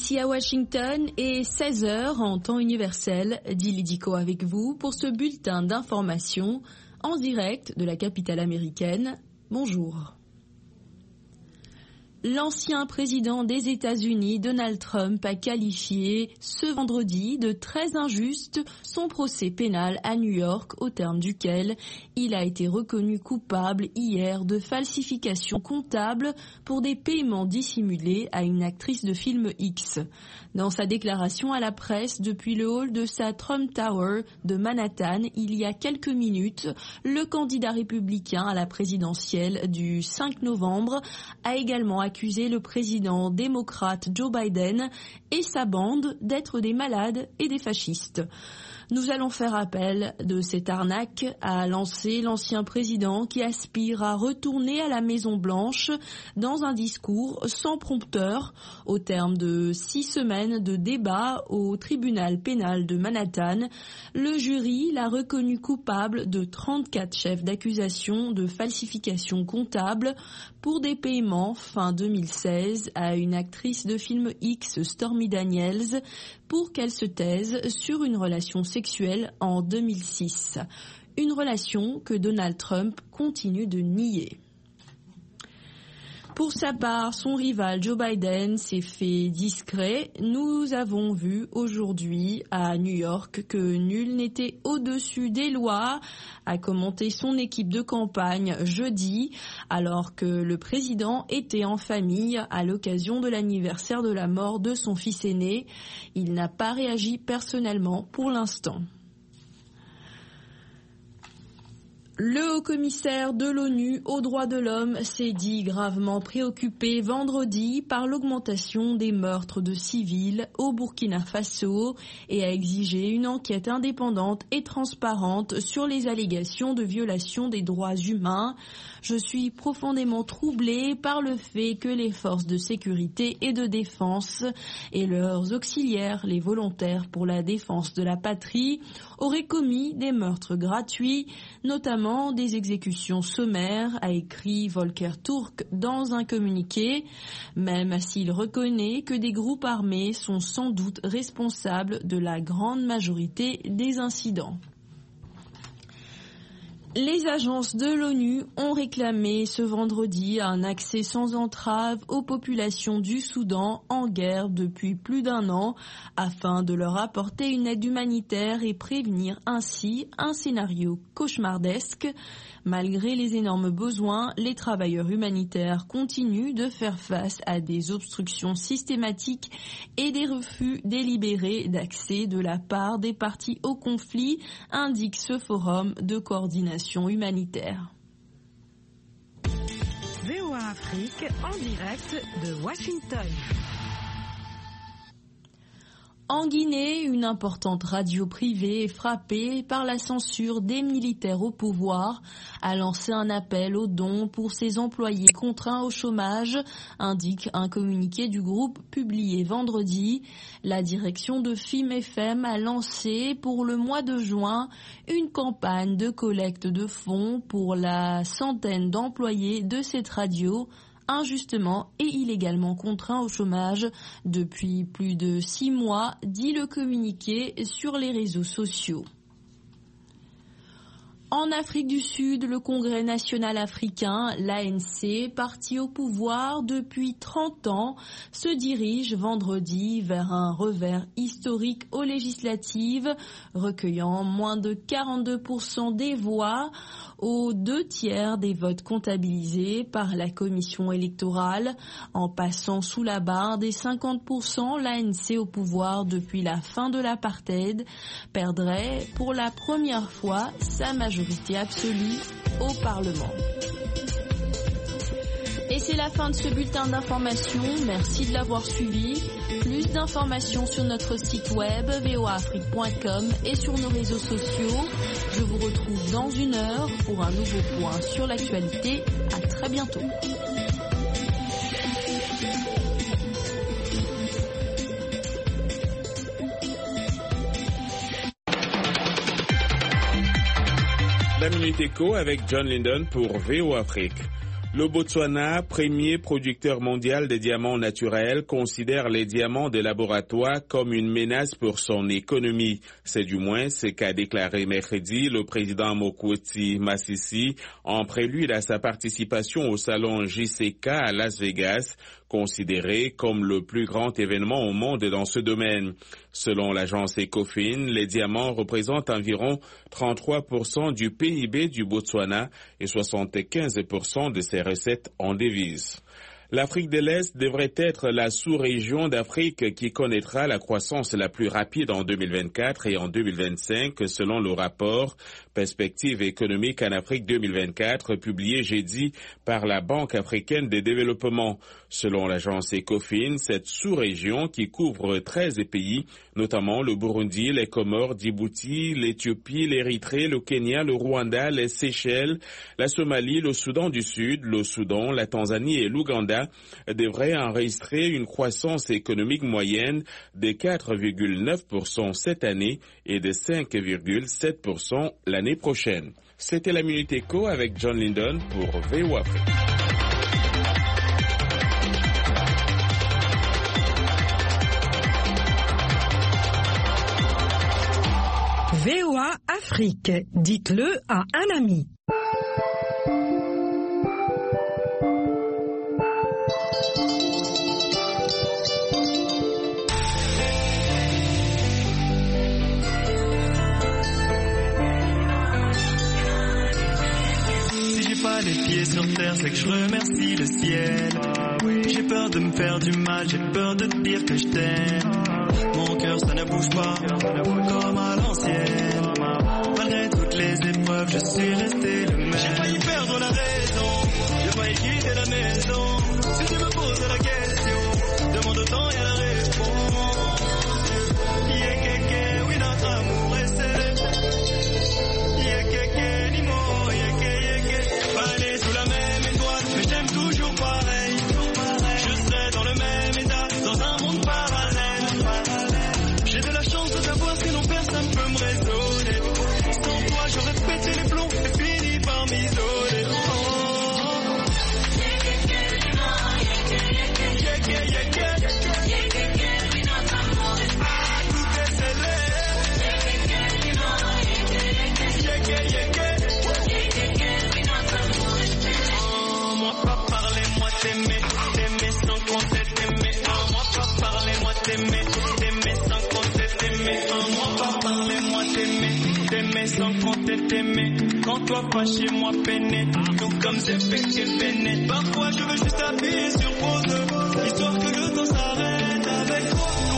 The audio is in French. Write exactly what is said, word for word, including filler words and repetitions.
Ici à Washington et seize heures en temps universel, Dilly Dico avec vous pour ce bulletin d'information en direct de la capitale américaine. Bonjour. L'ancien président des États-Unis, Donald Trump, a qualifié ce vendredi de très injuste son procès pénal à New York, au terme duquel il a été reconnu coupable hier de falsification comptable pour des paiements dissimulés à une actrice de film X. Dans sa déclaration à la presse depuis le hall de sa Trump Tower de Manhattan, il y a quelques minutes, le candidat républicain à la présidentielle du cinq novembre a également accusé le président démocrate Joe Biden et sa bande d'être des malades et des fascistes. Nous allons faire appel de cette arnaque, a lancé l'ancien président qui aspire à retourner à la Maison-Blanche dans un discours sans prompteur au terme de six semaines de débat au tribunal pénal de Manhattan. Le jury l'a reconnu coupable de trente-quatre chefs d'accusation de falsification comptable pour des paiements fin deux mille seize à une actrice de film X, Stormy Daniels, pour qu'elle se taise sur une relation sexuelle en deux mille six. Une relation que Donald Trump continue de nier. Pour sa part, son rival Joe Biden s'est fait discret. Nous avons vu aujourd'hui à New York que nul n'était au-dessus des lois, a commenté son équipe de campagne jeudi, alors que le président était en famille à l'occasion de l'anniversaire de la mort de son fils aîné. Il n'a pas réagi personnellement pour l'instant. Le haut-commissaire de l'ONU aux droits de l'homme s'est dit gravement préoccupé vendredi par l'augmentation des meurtres de civils au Burkina Faso et a exigé une enquête indépendante et transparente sur les allégations de violation des droits humains. Je suis profondément troublé par le fait que les forces de sécurité et de défense et leurs auxiliaires, les volontaires pour la défense de la patrie, auraient commis des meurtres gratuits, notamment des exécutions sommaires, a écrit Volker Turk dans un communiqué, même s'il reconnaît que des groupes armés sont sans doute responsables de la grande majorité des incidents. Les agences de l'ONU ont réclamé ce vendredi un accès sans entrave aux populations du Soudan en guerre depuis plus d'un an afin de leur apporter une aide humanitaire et prévenir ainsi un scénario cauchemardesque. Malgré les énormes besoins, les travailleurs humanitaires continuent de faire face à des obstructions systématiques et des refus délibérés d'accès de la part des parties au conflit, indique ce forum de coordination humanitaire. V O A Afrique en direct de Washington. En Guinée, une importante radio privée frappée par la censure des militaires au pouvoir a lancé un appel aux dons pour ses employés contraints au chômage, indique un communiqué du groupe publié vendredi. La direction de F I M F M a lancé pour le mois de juin une campagne de collecte de fonds pour la centaine d'employés de cette radio, injustement et illégalement contraints au chômage depuis plus de six mois, dit le communiqué sur les réseaux sociaux. En Afrique du Sud, le Congrès national africain, l'A N C, parti au pouvoir depuis trente ans, se dirige vendredi vers un revers historique aux législatives, recueillant moins de quarante-deux pour cent des voix, aux deux tiers des votes comptabilisés par la commission électorale. En passant sous la barre des cinquante pour cent, l'A N C au pouvoir depuis la fin de l'apartheid perdrait pour la première fois sa majorité absolue au Parlement. Et c'est la fin de ce bulletin d'information. Merci de l'avoir suivi. Plus d'informations sur notre site web v o a afrique point com et sur nos réseaux sociaux. Je vous retrouve dans une heure pour un nouveau point sur l'actualité. À très bientôt. La Minute Éco avec John Linden pour V O Afrique. Le Botswana, premier producteur mondial de diamants naturels, considère les diamants de laboratoire comme une menace pour son économie. C'est du moins ce qu'a déclaré mercredi le président Mokwetsi Masisi en prélude à sa participation au salon J C K à Las Vegas, considéré comme le plus grand événement au monde dans ce domaine. Selon l'agence Ecofin, les diamants représentent environ trente-trois pour cent du P I B du Botswana et soixante-quinze pour cent de ses recettes en devises. L'Afrique de l'Est devrait être la sous-région d'Afrique qui connaîtra la croissance la plus rapide en deux mille vingt-quatre et en deux mille vingt-cinq, selon le rapport Perspectives économiques en Afrique deux mille vingt-quatre, publié jeudi par la Banque africaine de développement. Selon l'agence Ecofin, cette sous-région qui couvre treize pays, notamment le Burundi, les Comores, Djibouti, l'Éthiopie, l'Érythrée, le Kenya, le Rwanda, les Seychelles, la Somalie, le Soudan du Sud, le Soudan, la Tanzanie et l'Ouganda, devrait enregistrer une croissance économique moyenne de quatre virgule neuf pour cent cette année et de cinq virgule sept pour cent l'année prochaine. C'était la Minute Éco avec John Lindon pour V O A Afrique. V O A Afrique, dites-le à un ami. Les pieds sur terre, c'est que je remercie le ciel. J'ai peur de me faire du mal, j'ai peur de te dire que je t'aime. Mon cœur ça ne bouge pas, comme à l'ancienne. Malgré toutes les épreuves, je suis resté le même. J'ai failli perdre la raison, j'ai failli quitter la maison. Si tu me poses la question, demande au temps et à la réponse. Yeah, kéké, oui notre amour est célèbre. Yeah, kéké, ni mots, yeah, kéké. Allez sous la même étoile, mais j'aime toujours pareil. Je serai dans le même état, dans un monde parallèle. J'ai de la chance de t'avoir, sinon personne peut me raisonner. Sans toi, j'aurais pété les plombs et fini par m'isoler. Oh. Yeah, yeah, yeah, yeah. Ah, tout est célèbre. Yeah, yeah, yeah, yeah. T'aimer, t'aimer sans compter, t'aimer en moi, pas parler-moi, t'aimer, t'aimer sans compter, t'aimer en moi, pas parler-moi, t'aimer, t'aimer sans compter, t'aimer, quand toi pas chez moi pénètre, tout comme j'ai fait qu'elle pénètre, parfois je veux juste appuyer sur pause, histoire que le temps s'arrête avec toi.